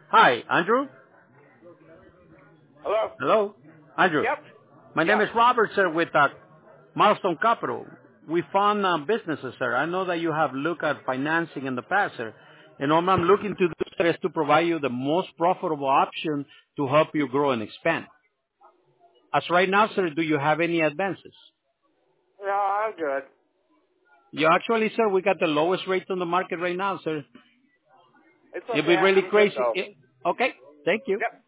Hi, Andrew? Hello? Hello? Andrew. Yep. My name Yeah. is Robert, sir, with Milestone Capital. We fund businesses, sir. I know that you have looked at financing in the past, sir. And all I'm looking to do, sir, is to provide you the most profitable option to help you grow and expand. As right now, sir, do you have any advances? No, I'm good. You actually, sir, we got the lowest rates on the market right now, sir. It's It'd okay. be really I'm good crazy. though. Okay, thank you. Yep.